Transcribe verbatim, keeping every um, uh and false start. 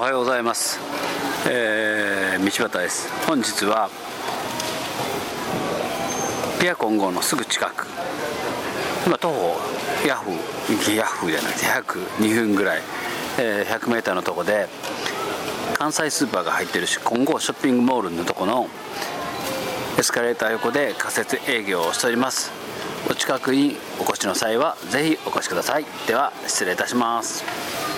はようございます、えー、道端です。本日はピアコン号のすぐ近く、今徒歩ヤフーヤフーじゃなくて約にふんぐらい、えー、ひゃくメーターのとこで関西スーパーが入ってるし金剛ショッピングモールのとこのエスカレーター横で仮設営業をしております。お近くにお越しの際はぜひお越しください。では失礼いたします。